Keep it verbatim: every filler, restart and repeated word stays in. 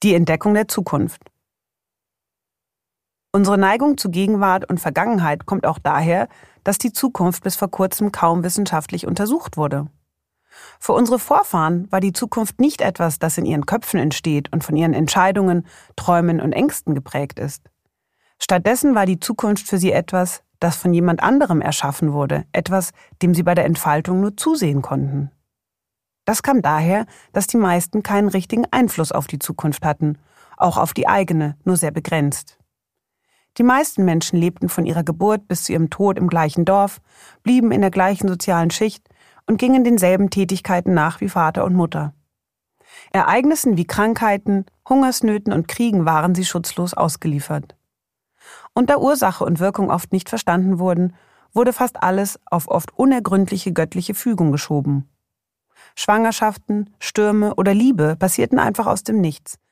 Die Entdeckung der Zukunft. Unsere Neigung zu Gegenwart und Vergangenheit kommt auch daher, dass die Zukunft bis vor kurzem kaum wissenschaftlich untersucht wurde. Für unsere Vorfahren war die Zukunft nicht etwas, das in ihren Köpfen entsteht und von ihren Entscheidungen, Träumen und Ängsten geprägt ist. Stattdessen war die Zukunft für sie etwas, das von jemand anderem erschaffen wurde, etwas, dem sie bei der Entfaltung nur zusehen konnten. Das kam daher, dass die meisten keinen richtigen Einfluss auf die Zukunft hatten, auch auf die eigene, nur sehr begrenzt. Die meisten Menschen lebten von ihrer Geburt bis zu ihrem Tod im gleichen Dorf, blieben in der gleichen sozialen Schicht und gingen denselben Tätigkeiten nach wie Vater und Mutter. Ereignissen wie Krankheiten, Hungersnöten und Kriegen waren sie schutzlos ausgeliefert. Und da Ursache und Wirkung oft nicht verstanden wurden, wurde fast alles auf oft unergründliche göttliche Fügung geschoben. Schwangerschaften, Stürme oder Liebe passierten einfach aus dem Nichts,